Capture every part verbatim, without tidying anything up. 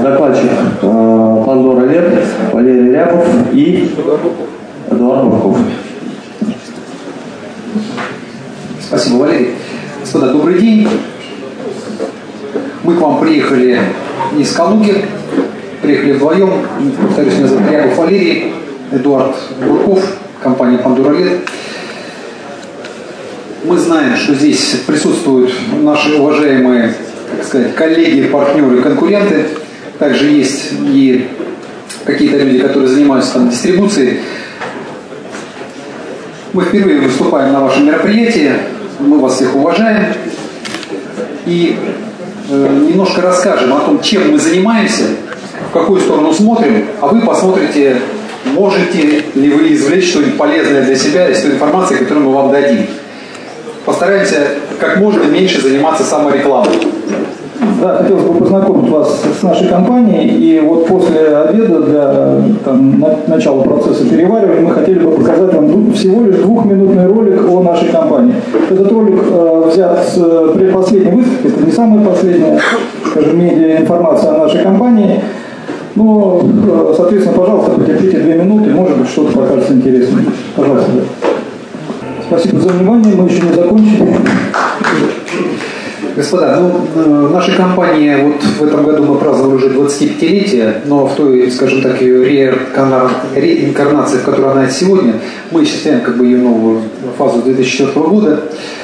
Докладчик Пандора Лет, Валерий Рябов и Эдуард Бурков. Спасибо, Валерий. Господа, добрый день. Мы к вам приехали из Калуги. Приехали вдвоем. Повторюсь, меня зовут Рябов Валерий, Эдуард Бурков, компания Пандора Лет. Мы знаем, что здесь присутствуют наши уважаемые, так сказать, коллеги, партнеры, конкуренты. Также есть и какие-то люди, которые занимаются там дистрибуцией. Мы впервые выступаем на вашем мероприятии. Мы вас всех уважаем. И э, немножко расскажем о том, чем мы занимаемся, в какую сторону смотрим, а вы посмотрите, можете ли вы извлечь что-нибудь полезное для себя из той информации, которую мы вам дадим. Постараемся как можно меньше заниматься саморекламой. Да, хотелось бы познакомить вас с нашей компанией. И вот после обеда, для там, на, начала процесса переваривания, мы хотели бы показать вам всего лишь двухминутный ролик о нашей компании. Этот ролик э, взят с э, предпоследней выставки. Это не самая последняя, скажем, медиа-информация о нашей компании. Но, э, соответственно, пожалуйста, потерпите две минуты, может быть, что-то покажется интересным. Пожалуйста. Спасибо за внимание, мы еще не закончили. Господа, ну, наша компания, вот в этом году мы праздновали уже двадцатипятилетие, но в той, скажем так, ее реинкарнации, в которой она сегодня, мы считаем как бы ее новую фазу две тысячи четвёртого года.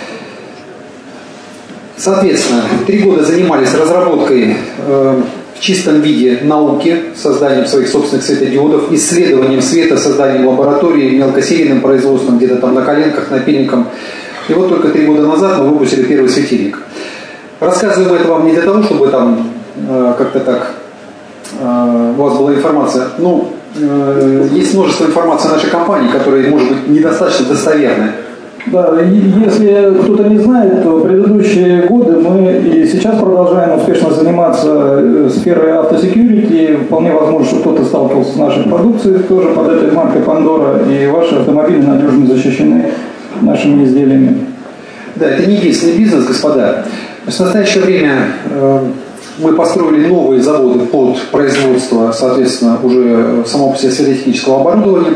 Соответственно, три года занимались разработкой э, в чистом виде науки, созданием своих собственных светодиодов, исследованием света, созданием лаборатории, мелкосерийным производством, где-то там на коленках, напильником. И вот только три года назад мы выпустили первый светильник. Рассказываем это вам не для того, чтобы там э, как-то так э, у вас была информация. Ну, э, есть множество информации о нашей компании, которая может быть недостаточно достоверная. Да, если кто-то не знает, то предыдущие годы мы и сейчас продолжаем успешно заниматься сферой автосекьюрити. Вполне возможно, что кто-то сталкивался с нашей продукцией тоже под этой маркой Пандора, и ваши автомобили надежно защищены нашими изделиями. Да, это не единственный бизнес, господа. В настоящее время э, мы построили новые заводы под производство, соответственно, уже самого по себе светотехнического оборудования.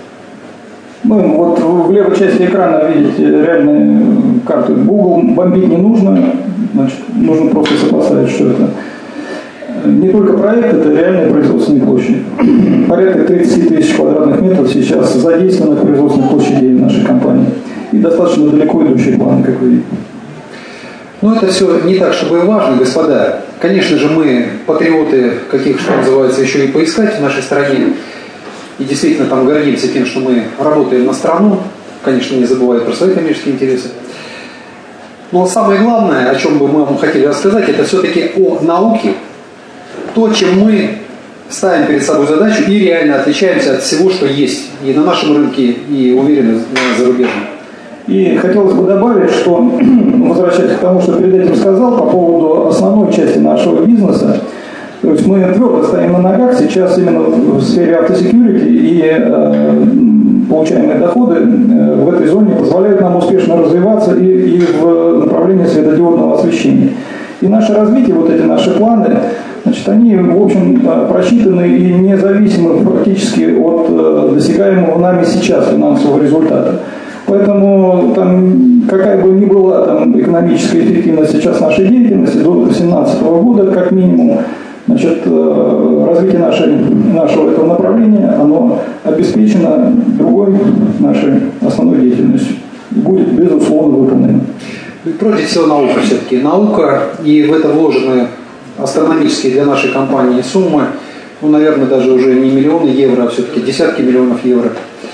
Ну, вот в левой части экрана видите реальную карту Google. Бомбить не нужно, значит, нужно просто сопоставить, что это. Не только проект, это реальные производственные площади. Порядка тридцать тысяч квадратных метров сейчас задействованных производственных площадей в нашей компании. И достаточно далеко идущие планы, как вы видите. Ну, это все не так, чтобы и важно, господа. Конечно же, мы патриоты, каких, что называется, еще и поискать в нашей стране. И действительно там гордимся тем, что мы работаем на страну. Конечно, не забывая про свои коммерческие интересы. Но самое главное, о чем бы мы вам хотели рассказать, это все-таки о науке. То, чем мы ставим перед собой задачу и реально отличаемся от всего, что есть и на нашем рынке, и, уверены, на зарубежном. И хотелось бы добавить, что, возвращаясь к тому, что перед этим сказал, по поводу основной части нашего бизнеса, то есть мы твердо стоим на ногах сейчас именно в сфере автосекьюрити, и э, получаемые доходы э, в этой зоне позволяют нам успешно развиваться и, и в направлении светодиодного освещения. И наше развитие, вот эти наши планы, значит, они, в общем, просчитаны и независимы практически от э, досягаемого нами сейчас финансового результата. Поэтому там, какая бы ни была там, экономическая эффективность сейчас нашей деятельности, до две тысячи семнадцатого года как минимум, значит, развитие нашей, нашего этого направления, оно обеспечено другой нашей основной деятельностью и будет, безусловно, выполнено. Прежде всего наука все-таки. Наука, и в это вложены астрономические для нашей компании суммы, ну, наверное, даже уже не миллионы евро, а все-таки десятки миллионов евро.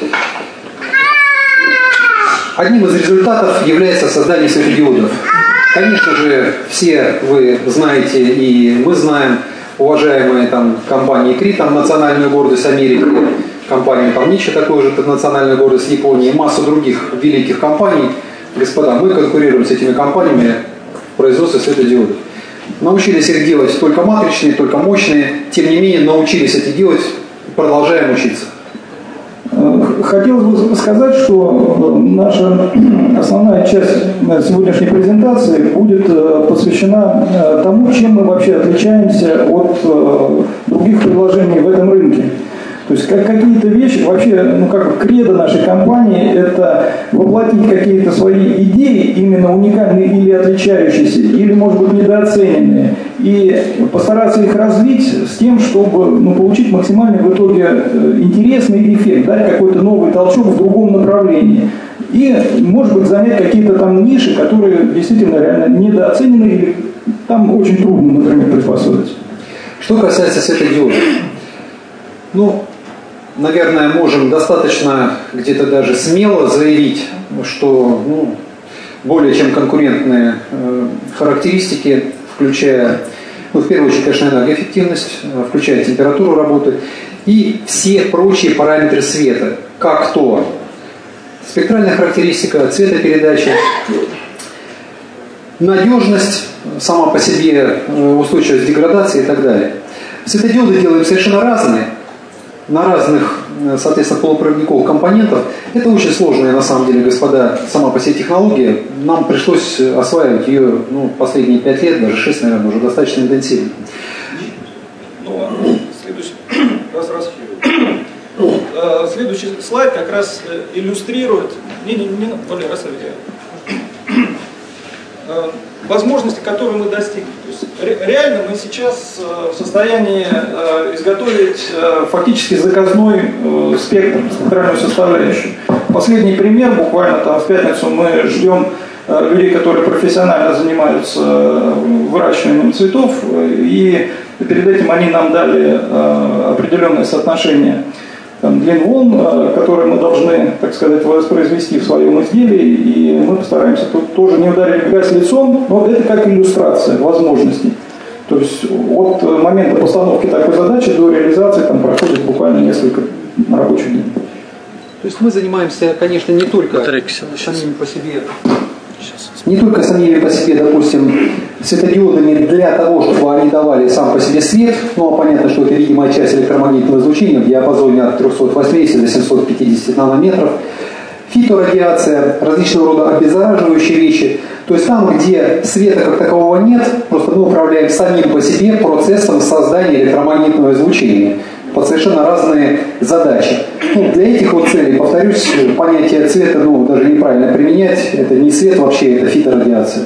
Одним из результатов является создание светодиодов. Конечно же, все вы знаете, и мы знаем, уважаемые там компании КРИ, там национальную гордость Америки, компанию там Ничи, такую же национальную гордость Японии, и массу других великих компаний. Господа, мы конкурируем с этими компаниями в производстве светодиодов. Научились их делать только матричные, только мощные, тем не менее научились это делать, продолжаем учиться. Хотелось бы сказать, что наша основная часть сегодняшней презентации будет посвящена тому, чем мы вообще отличаемся от других предложений в этом рынке. То есть как, какие-то вещи, вообще, ну как кредо нашей компании, это воплотить какие-то свои идеи, именно уникальные или отличающиеся, или, может быть, недооцененные, и постараться их развить с тем, чтобы ну, получить максимальный в итоге интересный эффект, дать какой-то новый толчок в другом направлении. И, может быть, занять какие-то там ниши, которые действительно реально недооценены, или там очень трудно, например, приспособиться. Что касается светодиодов, ну, наверное, можем достаточно где-то даже смело заявить, что ну, более чем конкурентные э, характеристики, включая, ну, в первую очередь, конечно, энергоэффективность, включая температуру работы и все прочие параметры света, как то спектральная характеристика, цветопередача, надежность сама по себе, устойчивость к деградации и так далее. Светодиоды делаем совершенно разные, на разных, соответственно, полупроводниковых компонентов. Это очень сложная, на самом деле, господа, сама по себе технология. Нам пришлось осваивать ее ну, последние пять лет, даже шесть, наверное, уже достаточно интенсивно. Ну, следующий, раз, раз. Следующий слайд как раз иллюстрирует не, не, не, более раз, возможности, которые мы достигли. То есть, реально мы сейчас в состоянии изготовить фактически заказной спектр, спектральную составляющую. Последний пример, буквально там в пятницу мы ждем людей, которые профессионально занимаются выращиванием цветов, и перед этим они нам дали определенное соотношение там, длин волн, которые мы должны, так сказать, воспроизвести в своем изделии, и мы постараемся тут тоже не ударить в грязь лицом, но это как иллюстрация возможностей. То есть от момента постановки такой задачи до реализации там проходит буквально несколько рабочих дней. То есть мы занимаемся, конечно, не только самими по себе, не только самими по себе, допустим, светодиодами для того, чтобы они давали сам по себе свет, но понятно, что это видимая часть электромагнитного излучения в диапазоне от трёхсот восьмидесяти до семисот пятидесяти нанометров, фиторадиация, различного рода обеззараживающие вещи. То есть там, где света как такового нет, просто мы управляем самим по себе процессом создания электромагнитного излучения под совершенно разные задачи. Ну, для этих вот целей, повторюсь, понятие цвета ну, даже неправильно применять. Это не свет вообще, это фиторадиация.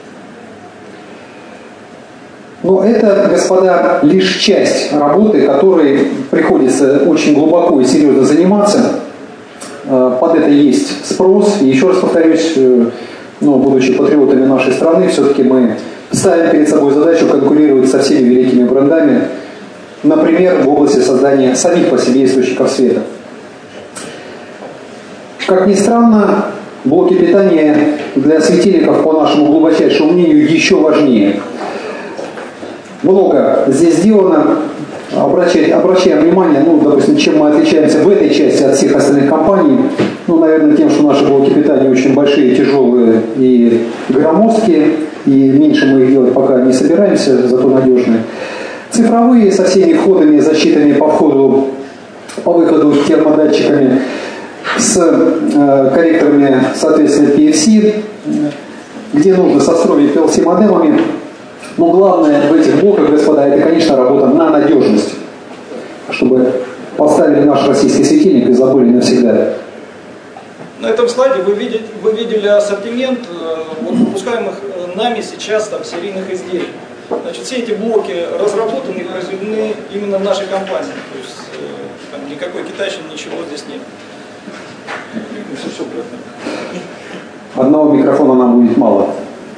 Но это, господа, лишь часть работы, которой приходится очень глубоко и серьезно заниматься. Под это есть спрос. И еще раз повторюсь, ну, будучи патриотами нашей страны, все-таки мы ставим перед собой задачу конкурировать со всеми великими брендами, например, в области создания самих по себе источников света. Как ни странно, блоки питания для светильников, по нашему глубочайшему мнению, еще важнее. Много здесь сделано. Обращать, обращаем внимание, ну, допустим, чем мы отличаемся в этой части от всех остальных компаний. Ну, наверное, тем, что наши блоки питания очень большие, тяжелые и громоздкие, и меньше мы их делать пока не собираемся, зато надежные. Цифровые со всеми входами, защитами по входу, по выходу с термодатчиками, с э, корректорами, соответственно, пи эф си, где нужно со встроенными пи эл си-модемами. Но главное в этих блоках, господа, это, конечно, работа на надежность, чтобы поставили наш российский светильник и забыли навсегда. На этом слайде вы видели, вы видели ассортимент вот, выпускаемых нами сейчас там, серийных изделий. Значит, все эти блоки разработаны и произведены именно в нашей компании. То есть там, никакой китайщины, ничего здесь нет. Все, все Одного микрофона нам будет мало.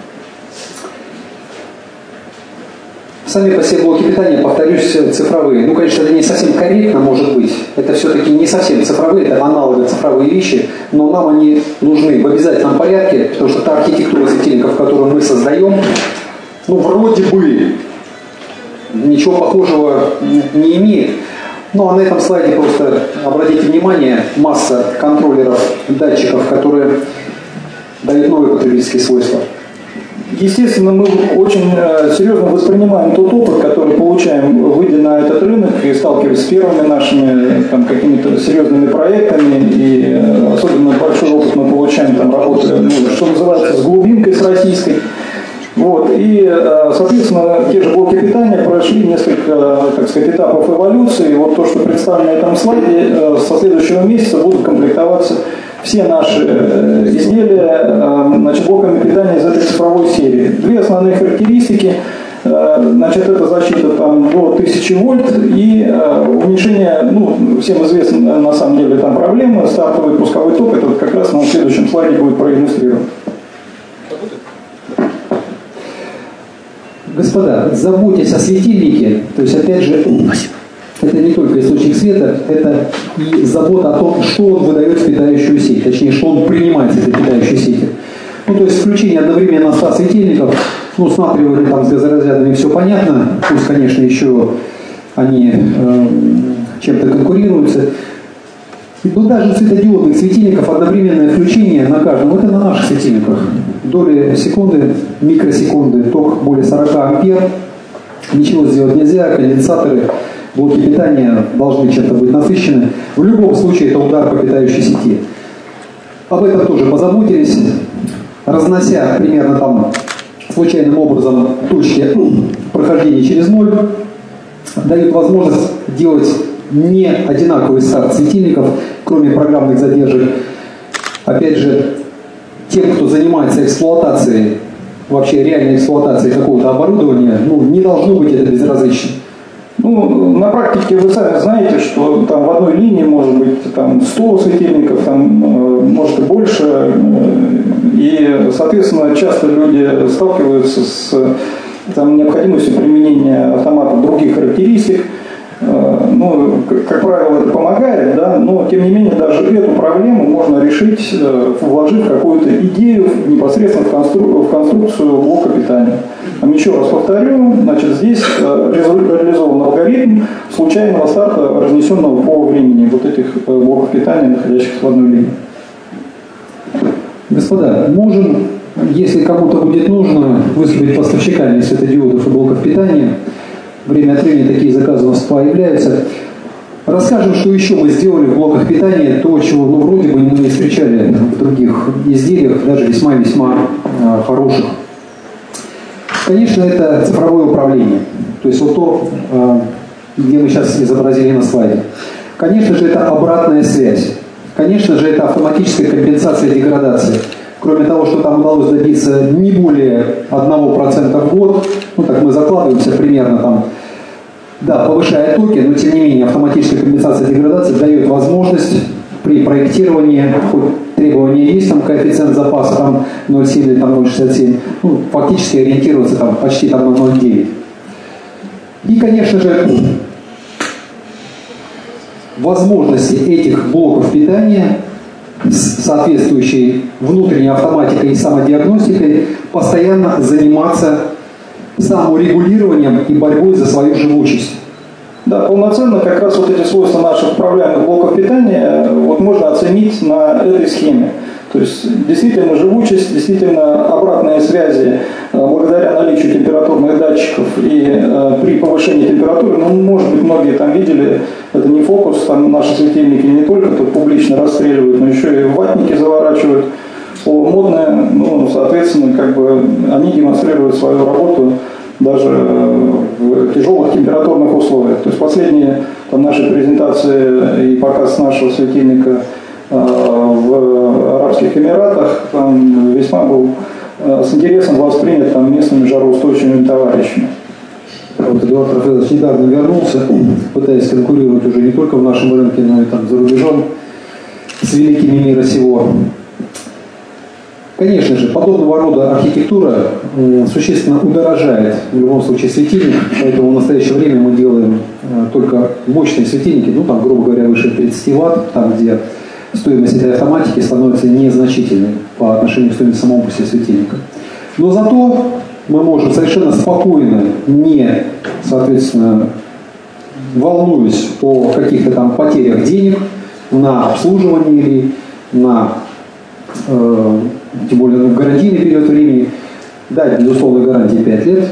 Сами по себе блоки питания, повторюсь, цифровые. Ну, конечно, это не совсем корректно, может быть. Это все-таки не совсем цифровые, это аналоги цифровые вещи, но нам они нужны в обязательном порядке, потому что та архитектура светильников, которую мы создаем, ну, вроде бы ничего похожего не имеет. Ну, а на этом слайде просто обратите внимание, масса контроллеров, датчиков, которые дают новые потребительские свойства. Естественно, мы очень серьезно воспринимаем тот опыт, который получаем, выйдя на этот рынок и сталкиваясь с первыми нашими там, какими-то серьезными проектами. И особенно большой опыт мы получаем, там, работая, ну, что называется, с глубинкой, с российской. Вот. И, соответственно, те же блоки питания прошли несколько, так сказать, этапов эволюции. Вот то, что представлено на этом слайде, со следующего месяца будут комплектоваться все наши изделия, значит, блоками питания из этой цифровой серии. Две основные характеристики. Значит, это защита там, до тысячи вольт и уменьшение, ну, всем известно на самом деле там проблемы, стартовый пусковой ток, это как раз на следующем слайде будет проиллюстрировано. Господа, заботьтесь о светильнике, то есть, опять же, это не только источник света, это и забота о том, что он выдает в питающую сеть, точнее, что он принимает из этой питающей сети. Ну, то есть, включение одновременно ста светильников, ну, с натриевыми, там, с газоразрядными все понятно, пусть, конечно, еще они э, чем-то конкурируются. Но даже светодиодных светильников одновременное включение на каждом, это на наших светильниках. Доли секунды, микросекунды, ток более сорока ампер. Ничего сделать нельзя, конденсаторы, блоки питания должны чем-то быть насыщены. В любом случае это удар по питающей сети. Об этом тоже позаботились, разнося примерно там случайным образом точки прохождения через ноль, дают возможность делать не одинаковый старт светильников, кроме программных задержек. Опять же, тем, кто занимается эксплуатацией, вообще реальной эксплуатацией какого-то оборудования, ну, не должно быть это безразлично. Ну, на практике вы сами знаете, что там в одной линии может быть там сто светильников, там, может и больше. И, соответственно, часто люди сталкиваются с там, необходимостью применения автоматов других характеристик. Ну, как правило, это помогает, да, но тем не менее даже эту проблему можно решить, вложив какую-то идею непосредственно в, констру... в конструкцию блока питания. Еще раз повторю, значит, здесь реализован алгоритм случайного старта, разнесенного по времени вот этих блоков питания, находящихся в одной линии. Господа, можем, если кому-то будет нужно, выступить поставщиками светодиодов и блоков питания. Время от времени такие заказы у нас появляются. Расскажем, что еще мы сделали в блоках питания, то, чего, ну, вроде бы мы не встречали в других изделиях, даже весьма-весьма э, хороших. Конечно, это цифровое управление. То есть вот то, э, где мы сейчас изобразили на слайде. Конечно же, это обратная связь. Конечно же, это автоматическая компенсация деградации. Кроме того, что там удалось добиться не более одного процента в год, ну так мы закладываемся примерно там, да, повышая токи, но тем не менее автоматическая компенсация деградации дает возможность при проектировании, хоть требования есть, там коэффициент запаса там ноль целых семь или там ноль целых шестьдесят семь, ну, фактически ориентироваться там почти там на ноль целых девять. И, конечно же, возможности этих блоков питания с соответствующей внутренней автоматикой и самодиагностикой постоянно заниматься саморегулированием и борьбой за свою живучесть. Да, полноценно как раз вот эти свойства наших управляемых блоков питания вот можно оценить на этой схеме. То есть действительно живучесть, действительно обратные связи благодаря наличию температурных датчиков и э, при повышении температуры, ну, может быть, многие там видели, это не фокус, там наши светильники не только тут публично расстреливают, но еще и в ватники заворачивают полумодные, ну, соответственно, как бы они демонстрируют свою работу даже в тяжелых температурных условиях. То есть последние там, наши презентации и показ нашего светильника в Арабских Эмиратах там, весьма был с интересом воспринят там, местными жароустойчивыми товарищами. Вот Эдуард Рафаэлович недавно вернулся, пытаясь конкурировать уже не только в нашем рынке, но и там за рубежом с великими мира сего. Конечно же, подобного рода архитектура существенно удорожает в любом случае светильник, поэтому в настоящее время мы делаем только мощные светильники, ну там, грубо говоря, выше тридцати ватт, там, где стоимость этой автоматики становится незначительной по отношению к стоимости самого по себе светильника. Но зато мы можем совершенно спокойно, не, соответственно, волнуясь о каких-то там потерях денег на обслуживание или на, э, тем более в гарантийный период времени, дать безусловную гарантию пять лет,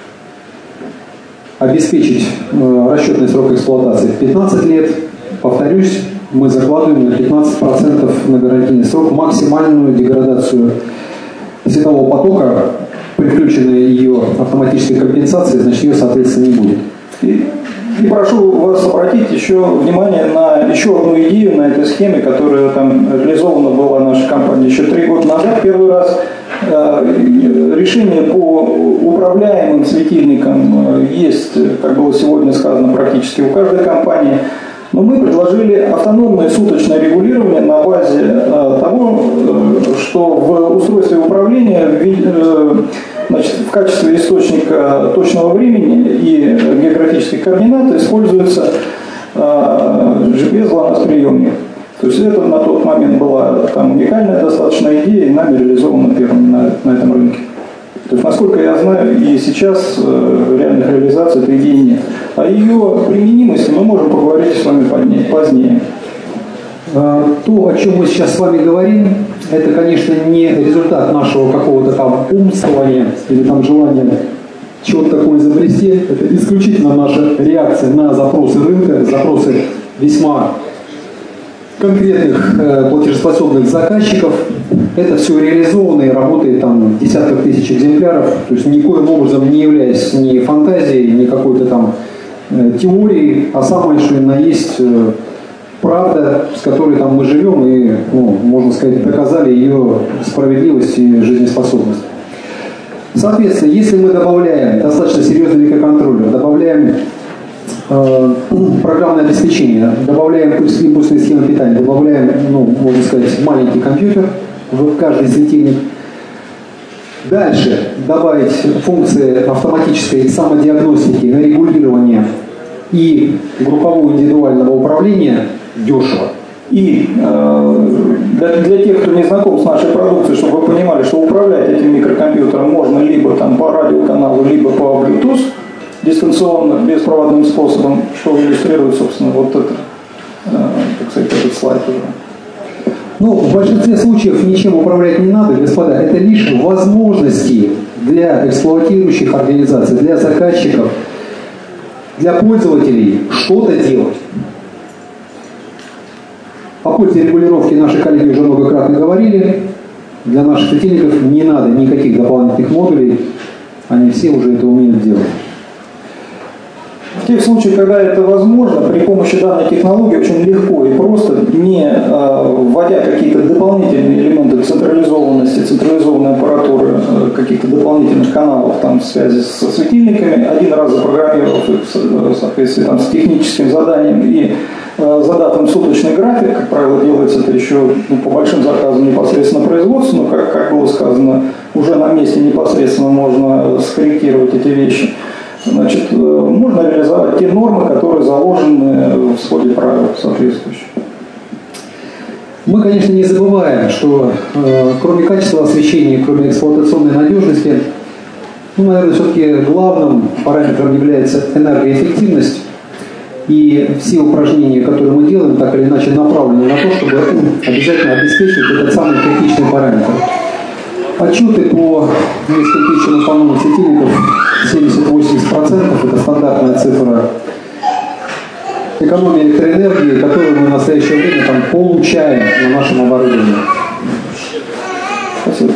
обеспечить э, расчетный срок эксплуатации в пятнадцать лет. Повторюсь, мы закладываем на пятнадцать процентов на гарантийный срок максимальную деградацию светового потока, при включенной ее автоматической компенсации, значит, ее, соответственно, не будет. И, и прошу вас обратить еще внимание на еще одну идею на этой схеме, которая там реализована была нашей компанией еще три года назад. Первый раз э, решение по управляемым светильникам есть, как было сегодня сказано, практически у каждой компании. Но мы предложили автономное суточное регулирование на базе э, того, э, что в устройстве управления э, значит, в качестве источника точного времени и географических координат используется э, джи пи эс-глонасс-приемник. То есть это на тот момент была там уникальная достаточно идея, и нами реализована первым на, на этом рынке. То есть, насколько я знаю, и сейчас э, реальных реализаций этой идеи нет. О ее применимости мы можем поговорить с вами позднее. То, о чем мы сейчас с вами говорим, это, конечно, не результат нашего какого-то там умствования или там желания чего-то такое изобрести. Это исключительно наша реакция на запросы рынка, запросы весьма конкретных э, платежеспособных заказчиков. Это все реализовано и работает там в десятках тысяч экземпляров, то есть никоим образом не являясь ни фантазией, ни какой-то там э, теорией, а самое что именно есть э, правда, с которой там мы живем и, ну, можно сказать, доказали ее справедливость и жизнеспособность. Соответственно, если мы добавляем достаточно серьезный микроконтроллер, добавляем э, программное обеспечение, добавляем импульсные схемы питания, добавляем, ну, можно сказать, маленький компьютер в каждый светильник, дальше добавить функции автоматической самодиагностики, регулирования и группового индивидуального управления дешево. И э, для, для тех, кто не знаком с нашей продукцией, чтобы вы понимали, что управлять этим микрокомпьютером можно либо там по радиоканалу, либо по Bluetooth, дистанционно, беспроводным способом, что иллюстрирует, собственно, вот это, э, так сказать, этот слайд уже. Ну, в большинстве случаев ничем управлять не надо, господа. Это лишь возможности для эксплуатирующих организаций, для заказчиков, для пользователей что-то делать. О пользе регулировки наши коллеги уже многократно говорили. Для наших светильников не надо никаких дополнительных модулей. Они все уже это умеют делать. В тех случаях, когда это возможно, при помощи данной технологии очень легко и просто, не э, вводя какие-то дополнительные элементы централизованности, централизованной аппаратуры, э, каких-то дополнительных каналов там, в связи со светильниками, один раз запрограммировав их в соответствии там, с техническим заданием и э, задав им суточный график, как правило, делается это еще ну, по большим заказам непосредственно производству, но, как, как было сказано, уже на месте непосредственно можно скорректировать эти вещи. Значит, можно реализовать те нормы, которые заложены в своде правил соответствующих. Мы, конечно, не забываем, что э, кроме качества освещения, кроме эксплуатационной надежности, ну, наверное, все-таки главным параметром является энергоэффективность. И все упражнения, которые мы делаем, так или иначе направлены на то, чтобы обязательно обеспечить этот самый критичный параметр. Отчеты по нескольким тысячам установленных светильников семьдесят-восемьдесят процентов это стандартная цифра экономии электроэнергии, которую мы в настоящее время там получаем на нашем оборудовании. Спасибо.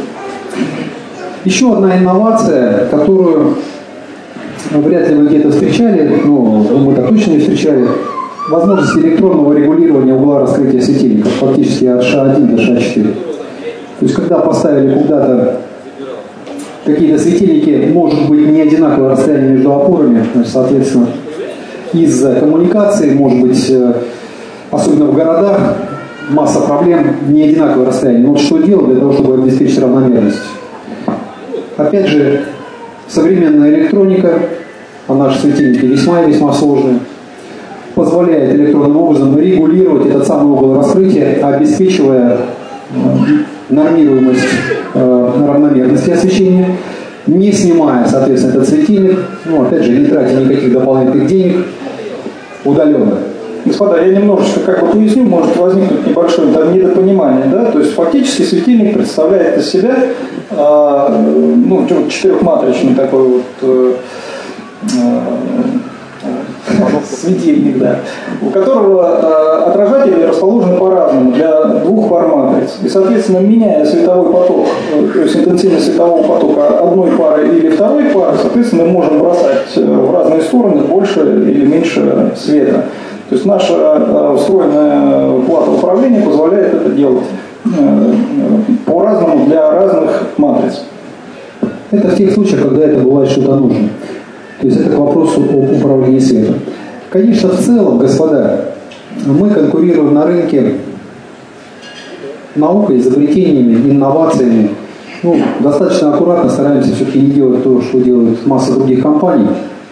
Еще одна инновация, которую вряд ли вы где-то встречали, но мы так точно не встречали, возможность электронного регулирования угла раскрытия светильников, фактически от ша один до ша четыре. То есть, когда поставили куда-то какие-то светильники, может быть, не одинаковое расстояние между опорами, значит, соответственно, из-за коммуникации, может быть, особенно в городах, масса проблем, не одинаковое расстояние. Но вот что делать для того, чтобы обеспечить равномерность? Опять же, современная электроника, а наши светильники весьма и весьма сложные, позволяет электронным образом регулировать этот самый угол раскрытия, обеспечивая нормируемость э, равномерности освещения, не снимая, соответственно, этот светильник, ну, опять же, не тратя никаких дополнительных денег, удаленно. Господа, я немножечко как бы поясню, может возникнуть небольшое там недопонимание, да, то есть фактически светильник представляет из себя э, ну, четырехматричный такой вот э, светильник, да, у которого э, отражатели расположены по-разному для двух пар матриц. И, соответственно, меняя световой поток, э, то есть интенсивность светового потока одной пары или второй пары, соответственно, мы можем бросать в разные стороны больше или меньше света. То есть наша э, встроенная плата управления позволяет это делать э, по-разному для разных матриц. Это в тех случаях, когда это бывает что-то нужно. То есть это к вопросу об управлении светом. Конечно, в целом, господа, мы конкурируем на рынке наукой, изобретениями, инновациями. Ну, достаточно аккуратно стараемся все-таки не делать то, что делают масса других компаний.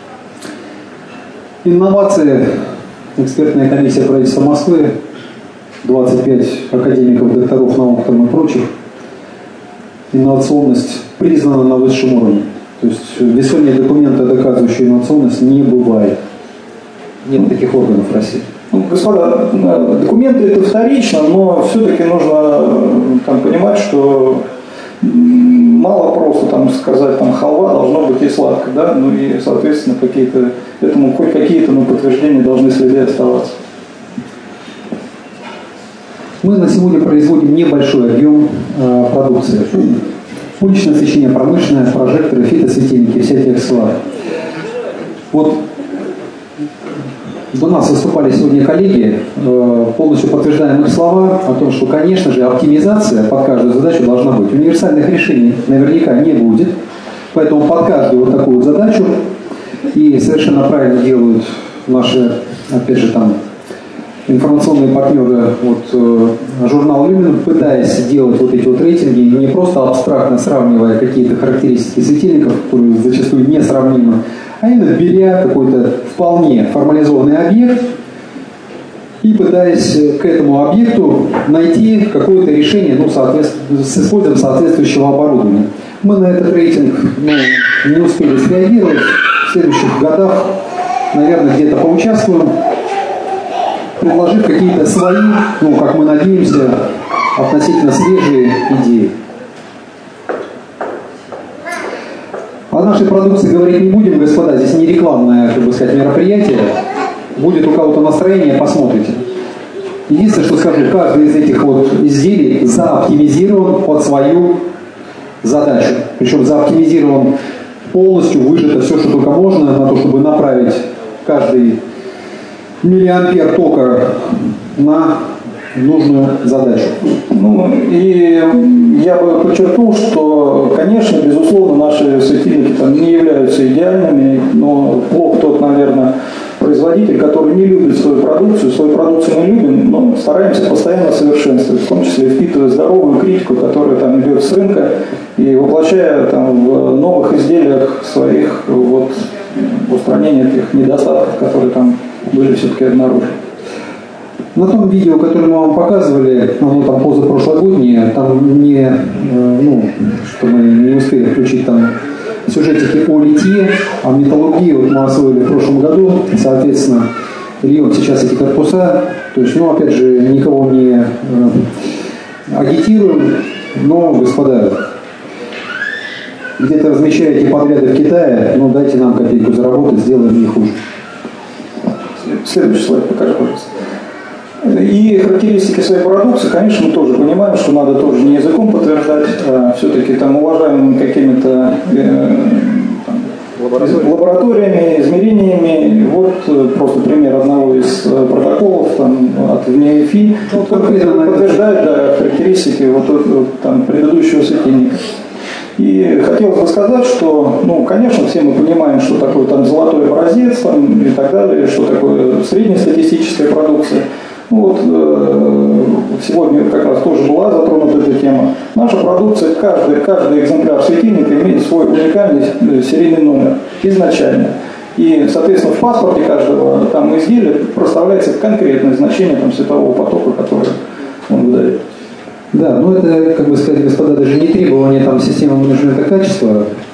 Инновации, экспертная комиссия правительства Москвы, двадцать пять академиков, докторов наук там и прочих, инновационность признана на высшем уровне. То есть без введения документа, доказывающего инновационность, не бывает. Нет таких органов в России. Ну, господа, документы это вторично, но все-таки нужно там, понимать, что мало просто там, сказать, там, халва должно быть и сладко, да, ну и, соответственно, какие-то, этому хоть какие-то ну, подтверждения должны следы оставаться. Мы на сегодня производим небольшой объем э, продукции. Уличное освещение промышленное, прожекторы, фитосветильники, всякие аксессуары. Вот до нас выступали сегодня коллеги, э, полностью подтверждаем их слова о том, что, конечно же, оптимизация под каждую задачу должна быть. Универсальных решений наверняка не будет, поэтому под каждую вот такую вот задачу, и совершенно правильно делают наши, опять же, там, информационные партнеры, вот, э, журнал Люмин, пытаясь сделать вот эти вот рейтинги, не просто абстрактно сравнивая какие-то характеристики светильников, которые зачастую несравнимы, а именно беря какой-то вполне формализованный объект и пытаясь к этому объекту найти какое-то решение, ну, соответственно, с использованием соответствующего оборудования. Мы на этот рейтинг ну, не успели среагировать. В следующих годах, наверное, где-то поучаствуем, предложив какие-то свои, ну, как мы надеемся, относительно свежие идеи. О нашей продукции говорить не будем, господа, здесь не рекламное, как бы сказать, мероприятие. Будет у кого-то настроение, посмотрите. Единственное, что скажу, каждый из этих вот изделий заоптимизирован под свою задачу. Причем заоптимизирован полностью, выжато все, что только можно, на то, чтобы направить каждый миллиампер тока на нужную задачу. Ну и я бы подчеркнул, что, конечно, безусловно, наши светильники там не являются идеальными, но плох тот, наверное, производитель, который не любит свою продукцию. Свою продукцию мы любим, но стараемся постоянно совершенствовать, в том числе впитывая здоровую критику, которая там идет с рынка, и воплощая там в новых изделиях своих вот устранение этих недостатков, которые там были все-таки обнаружены. На том видео, которое мы вам показывали, оно там позапрошлогоднее, там не, ну, что мы не успели включить там сюжетики о литье, о металлургии, вот мы освоили в прошлом году, соответственно, льем сейчас эти корпуса, то есть, ну, опять же, никого не э, агитируем, но, господа, где-то размещаете подряды в Китае, ну, дайте нам копейку заработать, сделаем не хуже. Следующий слайд покажи, пожалуйста. И характеристики своей продукции, конечно, мы тоже понимаем, что надо тоже не языком подтверждать, а все-таки там уважаемыми какими-то э, там, лабораториями, измерениями. Вот просто пример одного из протоколов там, от ВНИИФИ, который подтверждает да, характеристики вот, вот, там, предыдущего светильника. И хотелось бы сказать, что, ну, конечно, все мы понимаем, что такое там золотой образец там, и так далее, что такое среднестатистическая продукция. Ну, вот, э, сегодня как раз тоже была затронута эта тема. Наша продукция, каждый, каждый экземпляр светильника имеет свой уникальный серийный номер изначально. И, соответственно, в паспорте каждого там изделия проставляется конкретное значение там, светового потока, который он выдает. Да, ну это, как бы сказать, господа, даже не требование там системы менеджмента качества.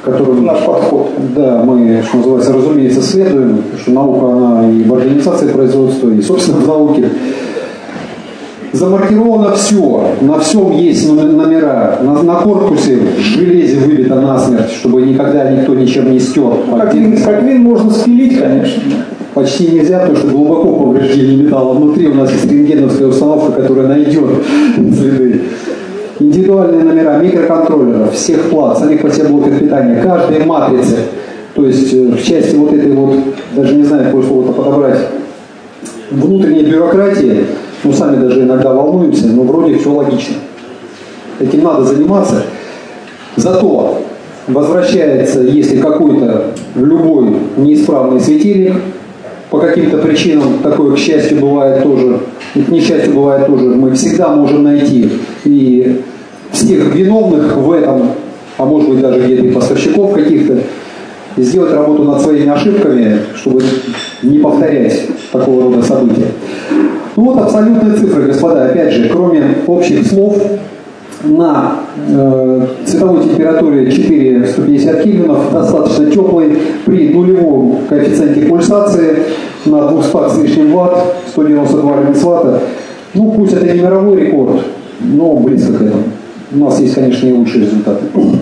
которым наш подход. Да, мы, что называется, разумеется, следуем, потому что наука, она и в организации производства, и, собственно, в науке. Замаркировано все, на всем есть номера, на, на корпусе в железе выбито насмерть, чтобы никогда никто ничем не стер. Как вин, как вин можно спилить, конечно. Почти нельзя, потому что глубоко повреждение металла внутри. У нас есть рентгеновская установка, которая найдет следы. Индивидуальные номера микроконтроллеров, всех плат, самих по себе блоков питания, каждой матрицы. То есть в части вот этой вот, даже не знаю, какое слово-то подобрать, внутренней бюрократии, ну сами даже иногда волнуемся, но вроде все логично. Этим надо заниматься. Зато возвращается, если какой-то любой неисправный светильник, по каким-то причинам, такое, к счастью, бывает тоже, и к несчастью бывает тоже, мы всегда можем найти и всех виновных в этом, а может быть даже где-то и поставщиков каких-то, сделать работу над своими ошибками, чтобы не повторять такого рода события. Ну вот абсолютные цифры, господа, опять же, кроме общих слов, на э, цветовой температуре четыре сто пятьдесят кельвинов, достаточно теплый, при нулевом коэффициенте пульсации на двухсот с лишним ватт, сто девяносто два люминсватта. Ну, пусть это не мировой рекорд, но близко к этому. У нас есть, конечно, и лучшие результаты.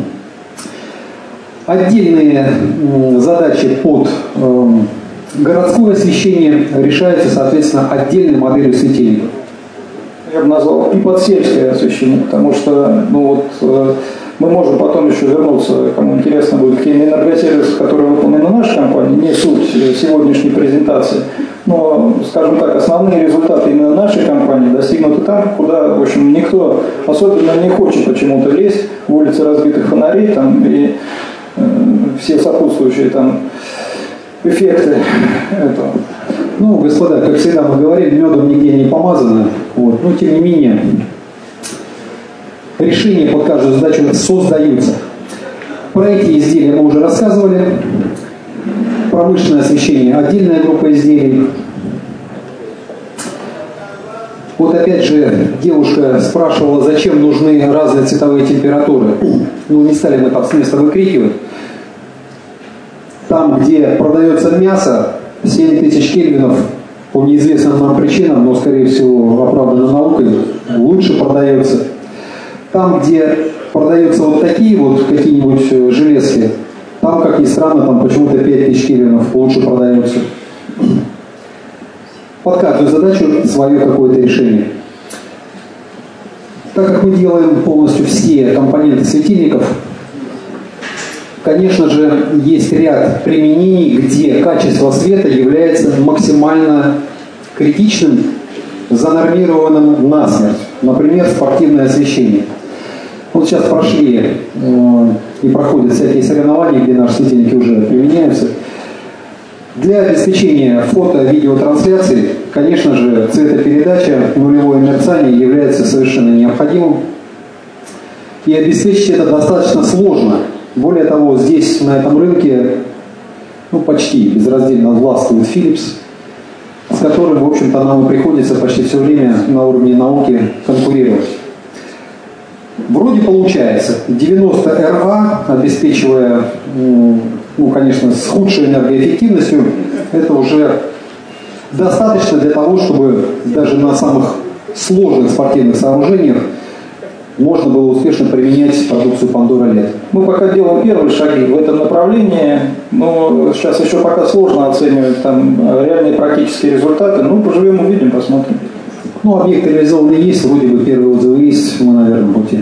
Отдельные э, задачи под э, городское освещение решаются, соответственно, отдельной моделью светильников. Я бы назвал и подсельское освещение, потому что ну вот, э, мы можем потом еще вернуться, кому интересно будет, к тем энергосервисам, которые выполнены в нашей компании, не суть сегодняшней презентации, но, скажем так, основные результаты именно нашей компании достигнуты там, куда, в общем, никто особенно не хочет почему-то лезть, в улицы разбитых фонарей там, и э, все сопутствующие там эффекты этого. Ну, господа, как всегда мы говорили, медом нигде не помазано. Вот. Но, тем не менее, решения под каждую задачу создаются. Про эти изделия мы уже рассказывали. Промышленное освещение – отдельная группа изделий. Вот опять же, девушка спрашивала, зачем нужны разные цветовые температуры. Ну, не стали мы там с места выкрикивать. Там, где продается мясо, семь тысяч кельвинов по неизвестным нам причинам, но, скорее всего, оправдано наукой, лучше продается. Там, где продаются вот такие вот какие-нибудь железки, там, как ни странно, там почему-то пять тысяч кельвинов лучше продается. Под каждую задачу свое какое-то решение. Так как мы делаем полностью все компоненты светильников, конечно же, есть ряд применений, где качество света является максимально критичным, занормированным насмерть. Например, спортивное освещение. Вот сейчас прошли э, и проходят всякие соревнования, где наши светильники уже применяются. Для обеспечения фото-видеотрансляции, конечно же, цветопередача, нулевое мерцание является совершенно необходимым. И обеспечить это достаточно сложно. Более того, здесь, на этом рынке, ну, почти безраздельно властвует Philips, с которым, в общем-то, нам и приходится почти все время на уровне науки конкурировать. Вроде получается. девяносто эр а, обеспечивая, ну, конечно, с худшей энергоэффективностью, это уже достаточно для того, чтобы даже на самых сложных спортивных сооружениях можно было успешно применять продукцию Pandora эл и ди. Мы пока делаем первые шаги в этом направлении, но сейчас еще пока сложно оценивать там реальные практические результаты. Ну, поживем, увидим, посмотрим. Ну, объекты реализованы есть, вроде бы первые отзывы есть, мы на верном пути.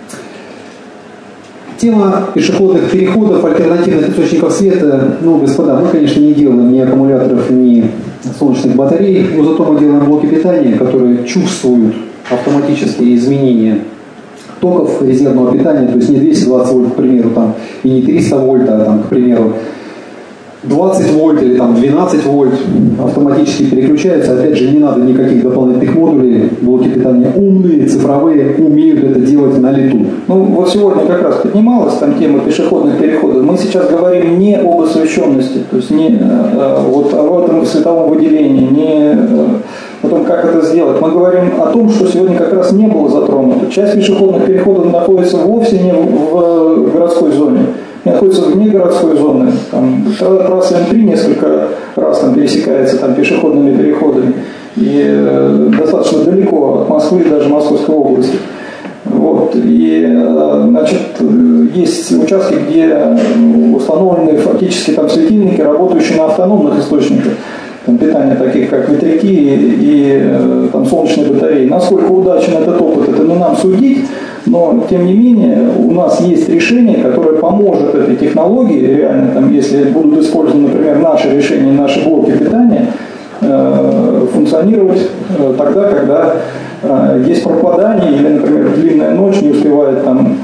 Тема пешеходных переходов, альтернативных источников света. Ну, господа, мы, конечно, не делаем ни аккумуляторов, ни солнечных батарей, но зато мы делаем блоки питания, которые чувствуют автоматические изменения токов резервного питания, то есть не двести двадцать вольт, к примеру, там, и не триста вольт, а, там, к примеру, двадцать вольт или там, двенадцать вольт автоматически переключаются. Опять же, не надо никаких дополнительных модулей. Блоки питания умные, цифровые, умеют это делать на лету. Ну, вот сегодня как раз поднималась там тема пешеходных переходов. Мы сейчас говорим не об освещенности, то есть не э, вот об этом световом выделении, не э, о том, как это сделать. Мы говорим о том, что сегодня как раз не было затронуто. Часть пешеходных переходов находится вовсе не в, в городской зоне. находятся вне городской зоны. Там трасса М три несколько раз там пересекается там, пешеходными переходами. И э, достаточно далеко от Москвы, даже Московской области. Вот. И, значит, есть участки, где установлены фактически там светильники, работающие на автономных источниках там, питания, таких как ветряки и там, солнечные батареи. Насколько удачен этот опыт, это не нам судить, но тем не менее у нас есть решение, которое поможет этой технологии, реально, там, если будут использованы, например, наши решения, наши блоки питания, функционировать тогда, когда есть пропадание или, например, длинная ночь, не успевает там,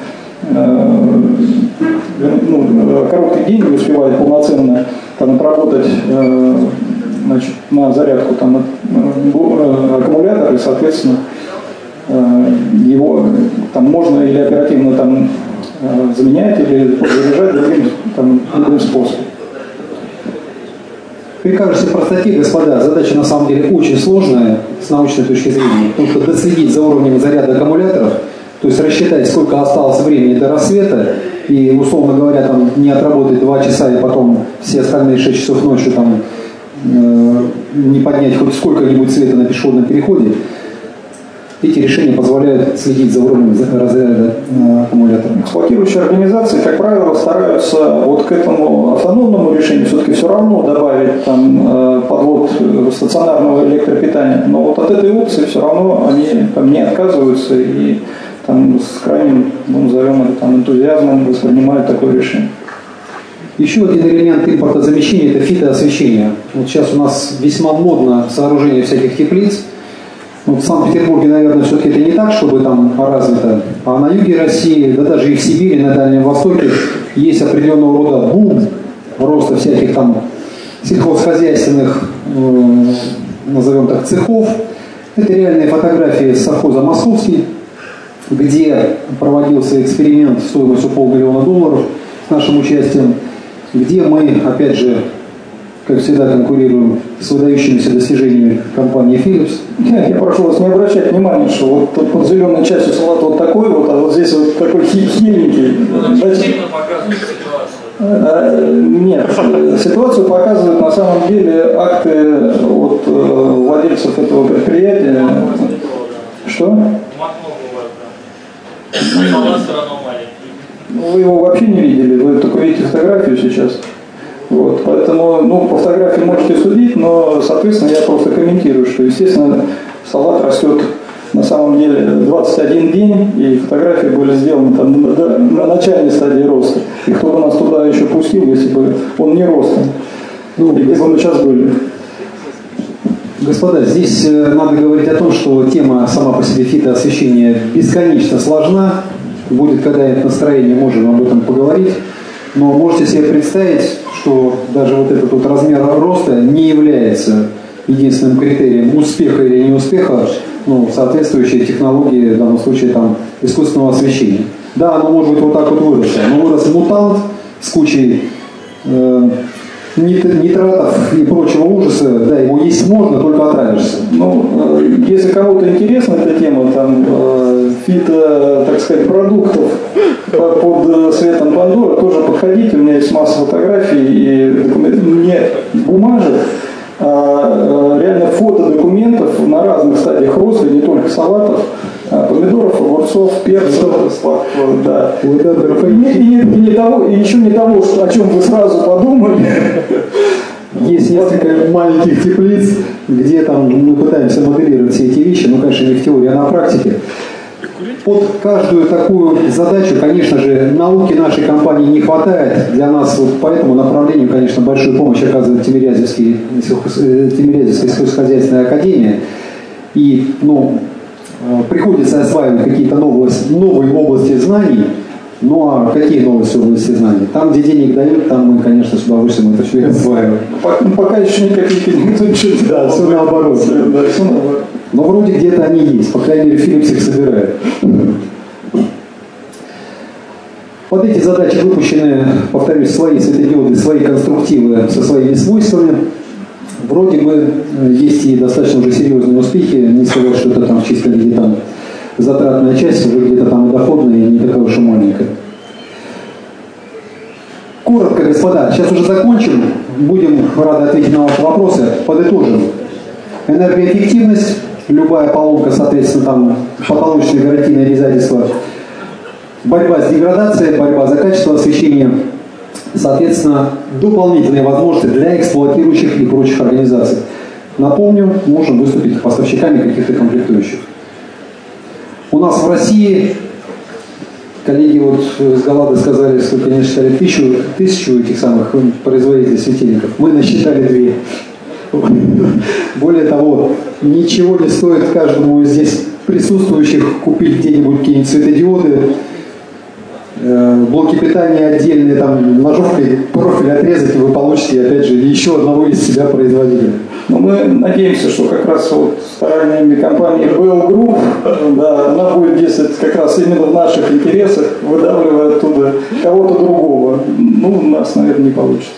ну, короткий день не успевает полноценно там, отработать значит, на зарядку там, аккумулятор, и, соответственно, его там, можно или оперативно там, заменять, или заряжать другим, там, другим способом. При кажущей простоте, господа, задача на самом деле очень сложная с научной точки зрения. Потому что доследить за уровнем заряда аккумуляторов, то есть рассчитать, сколько осталось времени до рассвета, и, условно говоря, там, не отработать два часа и потом все остальные шесть часов ночью там, э, не поднять хоть сколько-нибудь света на пешеходном переходе, эти решения позволяют следить за уровнем разряда э, аккумулятора. Эксплуатирующие организации, как правило, стараются вот к этому автономному решению все-таки все равно добавить там, э, подвод стационарного электропитания. Но вот от этой опции все равно они там, не отказываются и там, с крайним, ну, назовем это, там, энтузиазмом воспринимают такое решение. Еще один элемент импортозамещения – это фитоосвещение. Вот сейчас у нас весьма модно сооружение всяких теплиц. Вот в Санкт-Петербурге, наверное, все-таки это не так, чтобы там развито. А на юге России, да даже и в Сибири, на Дальнем Востоке есть определенного рода бум роста всяких там сельхозхозяйственных, э, назовем так, цехов. Это реальные фотографии с совхоза «Московский», где проводился эксперимент стоимостью полмиллиона долларов с нашим участием, где мы, опять же, как всегда, конкурируем с выдающимися достижениями компании Philips. Я, я прошу вас не обращать внимания, что вот тут под зеленой частью салат вот такой вот, а вот здесь вот такой хиленький. Сильно показывает ситуацию. Нет, ситуацию показывают на самом деле акты от владельцев этого предприятия. Что? Салат все равно маленький. Вы его вообще не видели, вы только видите фотографию сейчас. Вот, поэтому, ну, по фотографии можете судить, но, соответственно, я просто комментирую, что, естественно, салат растет на самом деле двадцать один день, и фотографии были сделаны там на, на начальной стадии роста. И кто бы нас туда еще пустил, если бы он не рос. Ну, и где бы мы сейчас были. Господа, здесь надо говорить о том, что тема сама по себе фитоосвещения бесконечно сложна. Будет когда-нибудь настроение, можем об этом поговорить. Но можете себе представить, что даже вот этот вот размер роста не является единственным критерием успеха или неуспеха, ну, соответствующей технологии, в данном случае там, искусственного освещения. Да, оно может быть вот так вот выросло, но вырос мутант с кучей э, нитратов и прочего ужаса, да, его есть можно, только отравишься. Ну, э, если кому-то интересна эта тема, там, э, фито, так сказать, продуктов под светом Пандора, тоже подходите, у меня есть масса фотографий и документов, не бумажек, а реально фото документов на разных стадиях роста, не только салатов, а помидоров, огурцов, перцев, сладкого, да. И, и, и, не того, и еще не того, что, о чем вы сразу подумали. Есть несколько маленьких теплиц, где там мы пытаемся моделировать все эти вещи, ну, конечно, не в теории, а на практике. Под каждую такую задачу, конечно же, науки нашей компании не хватает. Для нас вот по этому направлению, конечно, большую помощь оказывает Тимирязевский, Тимирязевская сельскохозяйственная академия. И, ну, приходится осваивать какие-то новые, новые области знаний. Ну а какие новые области знаний? Там, где денег дают, там мы, конечно, с удовольствием это все осваиваем. Ну, пока еще никаких никто ничего не дал. Да, все наоборот. Да, все наоборот. Но вроде где-то они есть, по крайней мере, Philips их собирает. Под эти задачи выпущены, повторюсь, свои светодиоды, свои конструктивы со своими свойствами. Вроде бы есть и достаточно уже серьезные успехи, не сказать, что это там чисто где там затратная часть, уже где-то там и доходная, и не такая уж и маленькая. Коротко, господа, сейчас уже закончим. Будем рады ответить на ваши вопросы. Подытожим. Энергоэффективность, любая поломка, соответственно, там потолочные гарантийные обязательства. Борьба с деградацией, борьба за качество освещения. Соответственно, дополнительные возможности для эксплуатирующих и прочих организаций. Напомню, можем выступить поставщиками каких-то комплектующих. У нас в России, коллеги вот с Галлады сказали, сколько они считали, тысячу, тысячу этих самых производителей светильников. Мы насчитали две. Более того, ничего не стоит каждому из здесь присутствующих купить где-нибудь какие-нибудь светодиоды, блоки питания отдельные, там ножовкой профиль отрезать, и вы получите, опять же, еще одного из себя производителя. Но мы надеемся, что как раз вот стараниями компании би эл Group, да, она будет действовать как раз именно в наших интересах, выдавливая оттуда кого-то другого. Ну, у нас, наверное, не получится.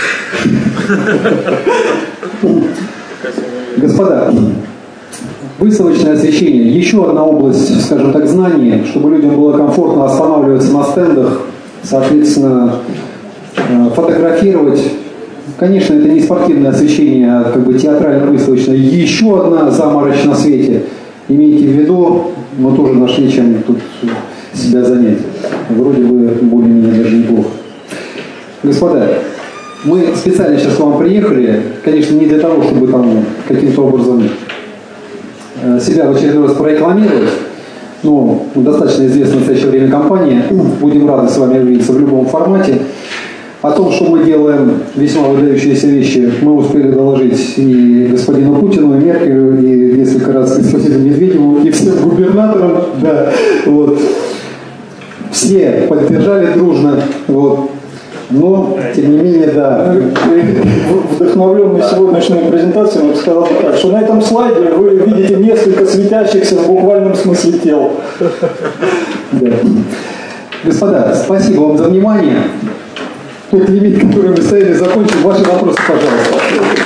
Господа, выставочное освещение. Еще одна область, скажем так, знаний, чтобы людям было комфортно останавливаться на стендах, соответственно, фотографировать. Конечно, это не спортивное освещение, а как бы театрально-выставочное. Еще одна заморочь на свете. Имейте в виду, мы тоже нашли, чем тут себя занять. Вроде бы более-менее даже неплохо. Господа, мы специально сейчас к вам приехали, конечно, не для того, чтобы там каким-то образом себя в очередной раз прорекламировать, но достаточно известная в настоящее время компания. Будем рады с вами увидеться в любом формате. О том, что мы делаем весьма выдающиеся вещи, мы успели доложить и господину Путину, и Меркелю, и несколько раз господину Медведеву, и всем губернаторам. Да, вот. Все поддержали дружно. Вот. Но, тем не менее, да. Вдохновленный сегодняшней презентацией, я бы сказал так, что на этом слайде вы видите несколько светящихся в буквальном смысле тел. Да. Господа, спасибо вам за внимание. Тот лимит, который мы стояли, закончим. Ваши вопросы, пожалуйста.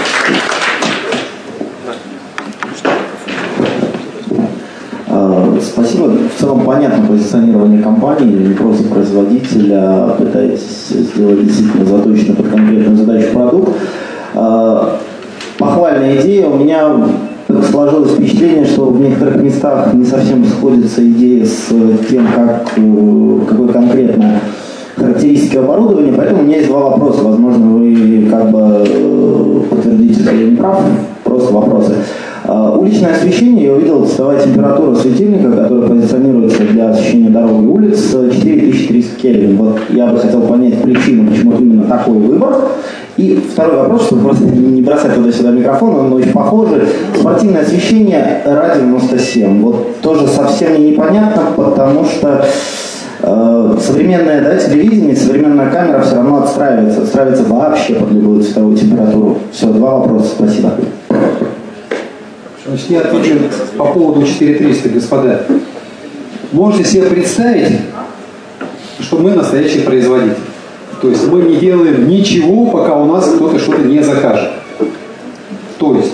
Спасибо. В целом понятно позиционирование компании, не просто производителя, пытаетесь сделать действительно заточенный под конкретную задачу продукт. Похвальная идея. У меня сложилось впечатление, что в некоторых местах не совсем сходится идея с тем, как, какой конкретно характеристики оборудования, поэтому у меня есть два вопроса. Возможно, вы как бы подтвердите, что я не прав. Просто вопросы. Уличное освещение, я увидел, цветовая температура светильника, который позиционируется для освещения дорог и улиц, четыре тысячи триста кельвин. Вот я бы хотел понять причину, почему именно такой выбор. И второй вопрос, чтобы просто не бросать туда-сюда микрофон, он очень похожий. Спортивное освещение эр девяносто семь. Вот тоже совсем мне непонятно, потому что э, современное, да, телевидение, современная камера все равно отстраивается, отстраивается вообще под любую цветовую температуру. Все, два вопроса, спасибо. Значит, я отвечу по поводу четыре триста, господа. Можете себе представить, что мы настоящий производитель. То есть мы не делаем ничего, пока у нас кто-то что-то не закажет. То есть